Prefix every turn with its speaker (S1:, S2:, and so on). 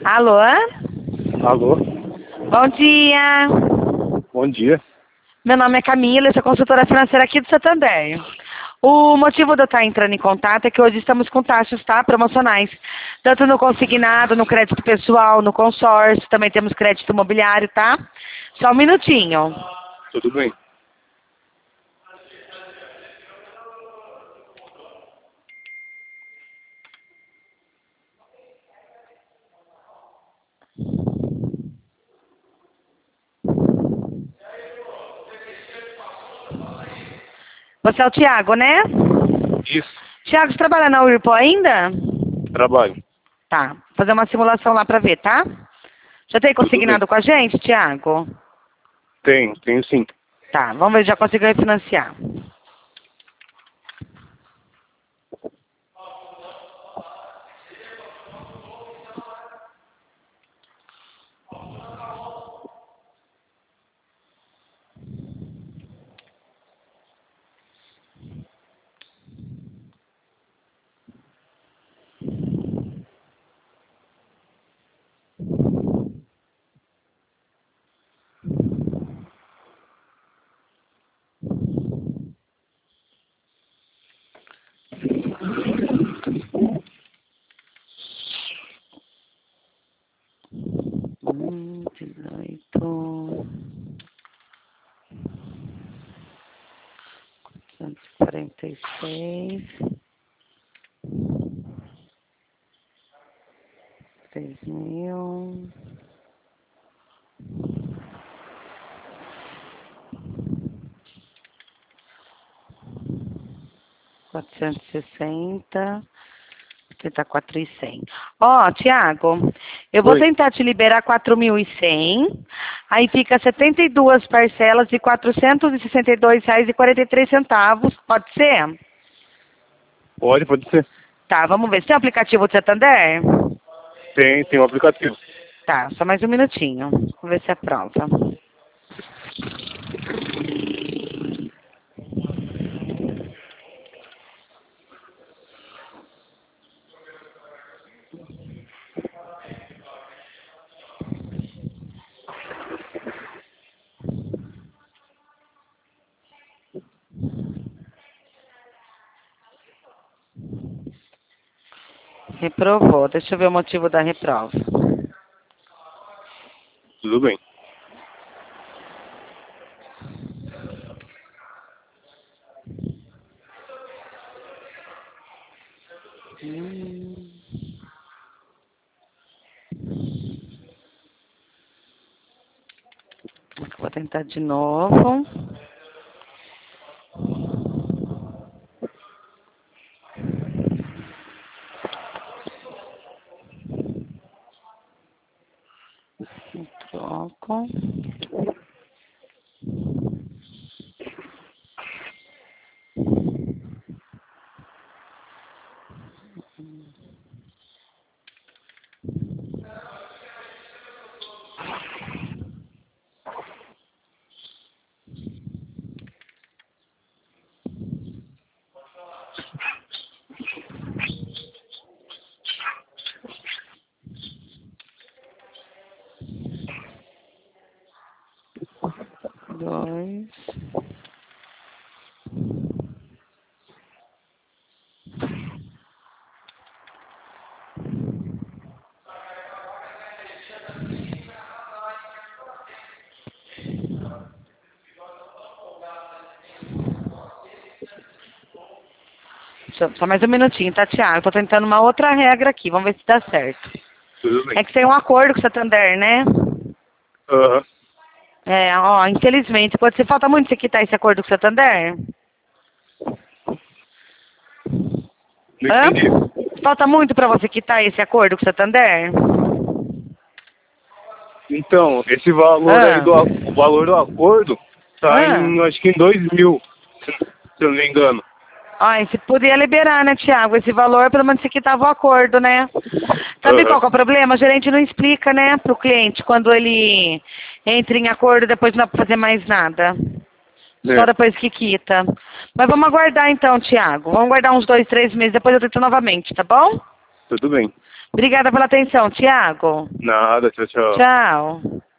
S1: Alô?
S2: Alô,
S1: Bom dia.
S2: bom dia.
S1: Meu nome é Camila, eu sou consultora financeira aqui do Santander. O motivo de eu estar entrando em contato é que hoje estamos com taxas, tá, promocionais. Tanto no consignado, no crédito pessoal, no consórcio, também temos crédito imobiliário, tá? Só um minutinho.
S2: Tudo bem?
S1: Você é o Thiago, né?
S2: Isso,
S1: Thiago, você trabalha na Urpo ainda?
S2: trabalho.
S1: Tá, vou fazer uma simulação lá pra ver, tá? Já tem
S2: Tudo bem.
S1: consignado com a gente, Thiago?
S2: Tenho sim.
S1: Tá, vamos ver se já conseguiu refinanciar. Hum, 18, 446, 3.000, 460, 84.100. Ó, Thiago, eu vou
S2: Oi,
S1: tentar te liberar 4.100, aí fica 72 parcelas de R$ 462,43, pode ser?
S2: pode ser.
S1: Tá, vamos ver. Você tem o aplicativo do Santander?
S2: Tem um aplicativo.
S1: Tá, só mais um minutinho. Vamos ver se aprova. Reprovou. Deixa eu ver o motivo da reprova.
S2: Tudo bem.
S1: Hum. Vou tentar de novo. Troco. Dois. Só mais um minutinho, tá, Thiago? Tô tentando uma outra regra aqui. Vamos ver se dá certo.
S2: Tudo bem.
S1: É que tem um acordo com o Santander, né?
S2: Aham.
S1: É, ó, infelizmente, pode ser, falta muito você quitar esse acordo com o Santander?
S2: Não
S1: Hã?
S2: entendi.
S1: Falta muito pra você quitar esse acordo com o Santander?
S2: Então, esse valor aí
S1: Hã?
S2: o valor do acordo tá
S1: Hã?
S2: em, acho que em 2.000, se eu não me engano.
S1: Ó, você podia liberar, né, Thiago? Esse valor, pelo menos você quitava o acordo, né? Sabe qual
S2: Aham.
S1: que é o problema? O gerente não explica, né, pro cliente quando ele entra em acordo e depois não dá pra fazer mais nada. Só
S2: É,
S1: depois que quita. Mas vamos aguardar então, Thiago. Vamos aguardar uns 2, 3 meses, depois eu tento novamente, tá bom?
S2: Tudo bem.
S1: Obrigada pela atenção, Tiago.
S2: Nada, tchau, tchau.
S1: Tchau.